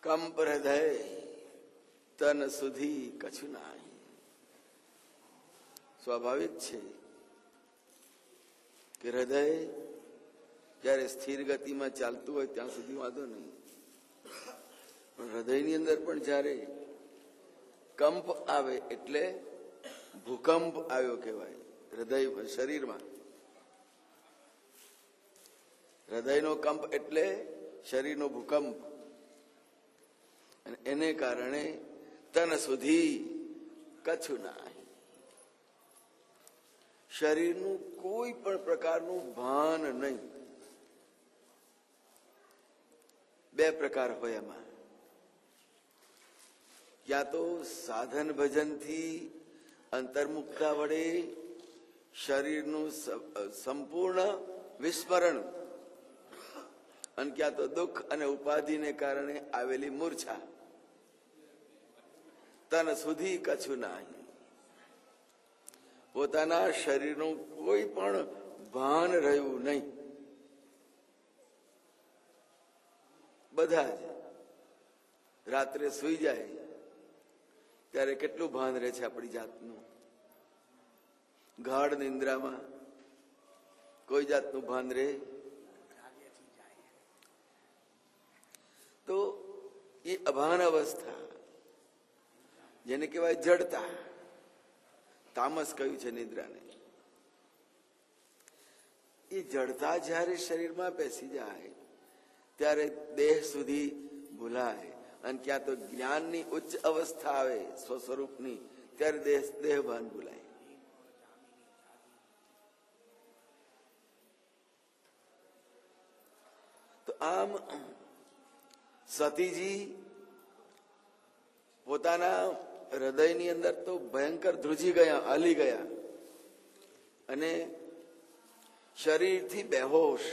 કંપ હૃદય તન સુધી કછું નાહી. સ્વાભાવિક છે કે હૃદય જયારે સ્થિર ગતિમાં ચાલતું હોય ત્યાં સુધી વાંધો નહીં, પણ હૃદયની અંદર પણ જયારે કંપ આવે એટલે ભૂકંપ આવ્યો કહેવાય. હૃદય શરીરમાં હૃદયનો કંપ એટલે શરીરનો ભૂકંપ, અને એને કારણે તન સુધી કછું નાહી. શરીરનું કોઈ પણ પ્રકારનું ભાન નહીં. બે પ્રકાર હોય એમાં, યા તો સાધન ભજનથી અંતર્મુક્તા વડે શરીરનું સંપૂર્ણ વિસ્મરણ, અને ક્યાં તો દુઃખ અને ઉપાધિને કારણે આવેલી મૂર્છા. તન સુધી કછું નાહી. પોતાના શરીરનું કોઈ પણ ભાન રહ્યું નહીં. બધા જ રાત્રે સુઈ જાય ત્યારે કેટલું ભાન રહે છે આપણી જાતનું. ગાઢ નિંદ્રામાં કોઈ જાતનું ભાન રહે તો એ અભાન અવસ્થા, જેને કહેવાય જડતા. તામસ કહ્યું છે નિદ્રાને. એ જડતા જયારે શરીરમાં બેસી જાય ત્યારે દેહ સુધી ભૂલાય, અને ક્યાં તો જ્ઞાનની ઉચ્ચ અવસ્થા આવે સ્વસ્વરૂપની, ત્યારે દેહ ભાન ભૂલાય. તો આમ સતીજી પોતાના હૃદયની અંદર તો ભયંકર ધ્રુજી ગયા, હાલી ગયા, અને શરીરથી બેહોશ.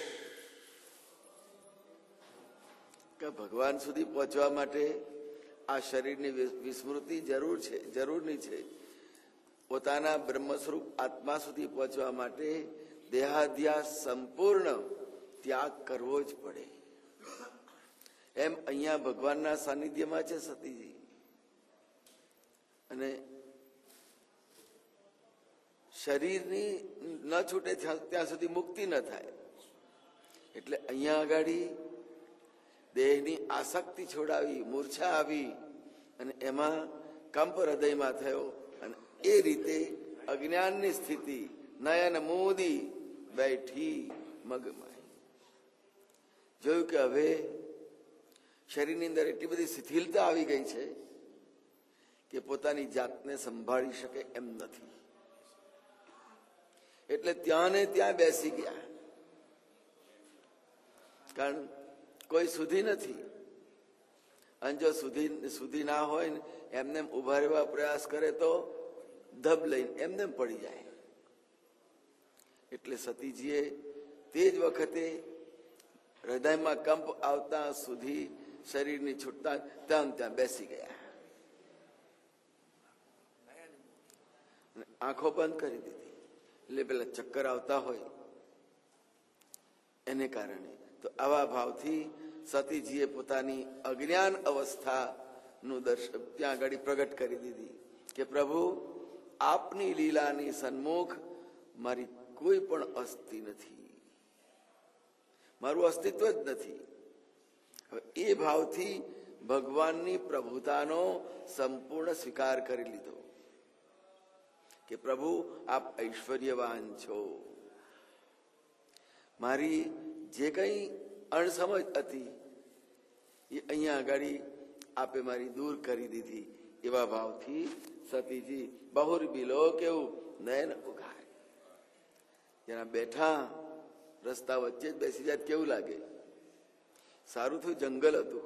કે ભગવાન સુધી પહોંચવા માટે આ શરીરની વિસ્મૃતિ જરૂરની છે. પોતાના બ્રહ્મ સ્વરૂપ આત્મા સુધી પહોંચવા માટે દેહાધ્યાસ સંપૂર્ણ ત્યાગ કરવો જ પડે. એમ અહીંયા ભગવાનના સાનિધ્યમાં છે સતીજી, અને શરીરની ન છૂટે ત્યાં સુધી મુક્તિ ન થાય. એટલે અહીંયા આગાડી દેહની આસક્તિ છોડાવી, મૂર્છા આવી, અને એમાં કંપ હૃદયમાં થયો, અને એ રીતે અજ્ઞાનની સ્થિતિ નયન મોદી બેઠી મગમાઈ. જોયું કે હવે શરીરની અંદર એટલી બધી શિથિલતા આવી ગઈ છે કે પોતાની જાતને સંભાળી શકે એમ નથી. એટલે ત્યાં ને ત્યાં બેસી ગયા, કારણ કોઈ સુધી નથી. અને જો સુધી ના હોય ને એમને ઉભા રહેવા પ્રયાસ કરે તો ધબ લઈને એમને પડી જાય. એટલે સતીજીએ તે જ વખતે હૃદયમાં કંપ આવતા સુધી શરીરની છૂટતા ત્યાં બેસી ગયા, આંખો બંધ કરી દીધી. એટલે પેલા ચક્કર આવતા હોય એને કારણે. તો આવા ભાવથી સતીજીએ પોતાની અજ્ઞાન અવસ્થાનું દર્શન ત્યાં આગળ પ્રગટ કરી દીધી કે પ્રભુ, આપની લીલાની સન્મુખ મારી કોઈ પણ અસ્તિ નથી, મારું અસ્તિત્વ જ નથી. હવે એ ભાવથી ભગવાનની પ્રભુતાનો સંપૂર્ણ સ્વીકાર કરી લીધો કે પ્રભુ, આપ ઐશ્વર્યવાન છો. મારી જે કઈ અણસમજ હતી એ અહીંયા આગળ આપે મારી દૂર કરી દીધી. એવા ભાવથી સતીજી બહુર બિલો કેવું નયન ઉઘાર. જેના બેઠા રસ્તા વચ્ચે જ બેસી જાય કેવું લાગે. સારું થયું જંગલ હતું,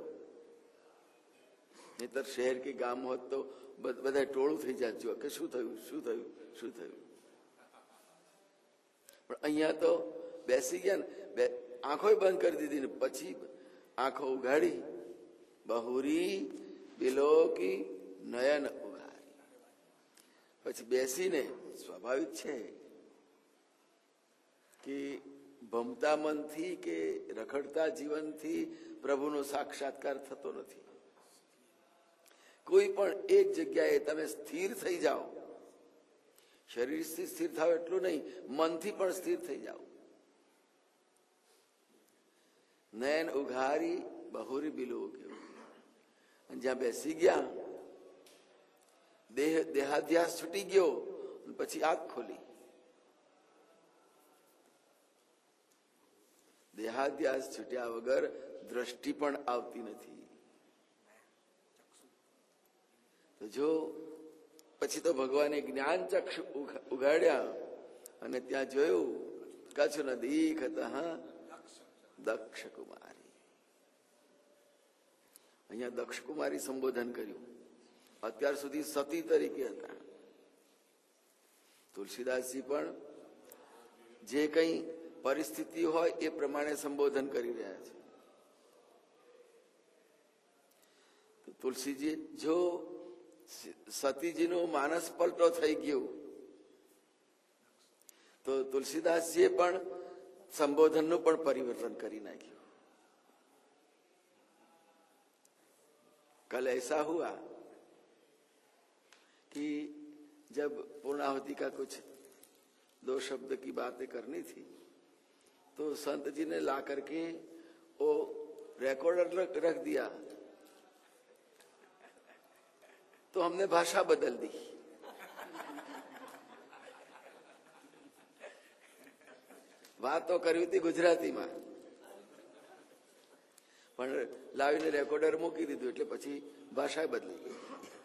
નહીતર શહેર કે ગામ હોત તો બધા ટોળું થઈ જાય, જો કે શું થયું શું થયું શું થયું. પણ અહીંયા તો બેસી ગયા ને, આંખો બંધ કરી દીધી ને પછી આંખો ઉઘાડી. બહુરી બિલોકી નયન ઉઘારી. પછી બેસીને સ્વાભાવિક છે કે ભમતા મનથી કે રખડતા જીવનથી પ્રભુનો સાક્ષાત્કાર થતો નથી. કોઈ પણ એક જગ્યાએ તમે સ્થિર થઈ જાઓ, શરીરથી સ્થિર થાવ એટલું નહીં, મનથી પણ સ્થિર થઈ જાઓ. નયન ઉઘારી બહુરી બિલો કેવું. અને જ્યાં બેસી ગયા, દેહાધ્યાસ છૂટી ગયો, પછી આંખ ખોલી. દેહાધ્યાસ છૂટ્યા વગર દ્રષ્ટિ પણ આવતી નથી. તો જો પછી તો ભગવાને જ્ઞાન ચક્ષુ ઉઘાડ્યા અને ત્યાં જોયું કચ્છ નદી દક્ષ કુમારી. અહીંયા દક્ષ કુમારી સંબોધન કર્યું. અત્યાર સુધી સતી તરીકે હતા. તુલસીદાસજી પણ જે કઈ પરિસ્થિતિ હોય એ પ્રમાણે સંબોધન કરી રહ્યા છે. તુલસીજી જો સતીજીનું માનસ પલટો થઈ ગયું તો તુલસીદાસજીએ પણ સંબોધનનું પણ પરિવર્તન કરી નાખ્યું. कल ऐसा हुआ कि जब पूर्णाहुति का कुछ 2 शब्द की बातें करनी थी तो संत जी ने ला करके वो रिकॉर्डर रख दिया, तो हमने भाषा बदल दी. વાતો કરવી હતી ગુજરાતીમાં, પણ લાવીને રેકોર્ડર મૂકી દીધું એટલે પછી ભાષા બદલી ગઈ.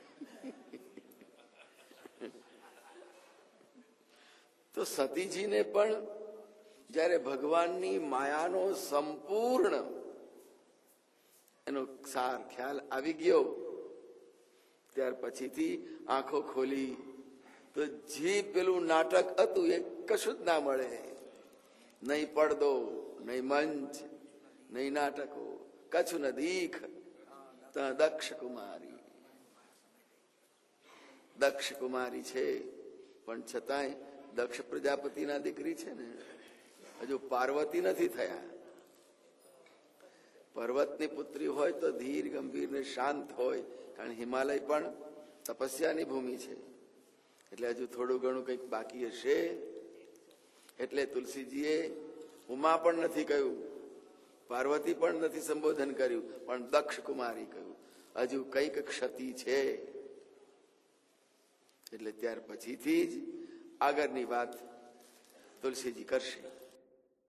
તો સતીજીને પણ જયારે ભગવાનની માયાનો સંપૂર્ણ એનો સાર ખ્યાલ આવી ગયો, ત્યાર પછીથી આંખો ખોલી તો જે પેલું નાટક હતું એ કશું જ ના મળે. નહીં પડદો, નહીં મંચ, નહીં નાટકો. કચ્છ દીખ દક્ષ કુમારી. દક્ષ કુમારી છે, પણ છતાંય દક્ષ પ્રજાપતિના દીકરી છે ને, હજુ પાર્વતી નથી થયા. પર્વતની પુત્રી હોય તો ધીર ગંભીર ને શાંત હોય, કારણ હિમાલય પણ તપસ્યાની ભૂમિ છે, એટલે હજુ થોડું ઘણું કંઈક બાકી હશે. એટલે તુલસીજીએ ઉમા પણ નથી કહ્યું, પાર્વતી પણ નથી સંબોધન કર્યું, પણ દક્ષ કુમારી કહ્યું. હજુ કંઈક ક્ષતિ છે. એટલે ત્યાર પછીથી જ આગળની વાત તુલસીજી કરશે.